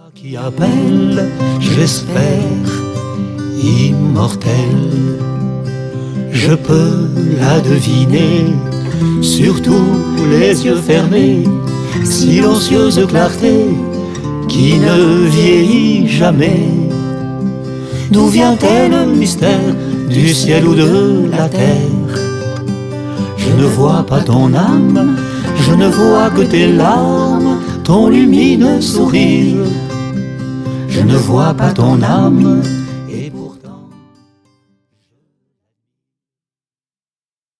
Qui appelle, j'espère, immortelle. Je peux la deviner, surtout les yeux fermés, silencieuse clarté qui ne vieillit jamais. D'où vient-elle le mystère du ciel ou de la terre? Je ne vois pas ton âme, je ne vois que tes larmes, ton lumineux sourire. Je ne vois pas ton âme,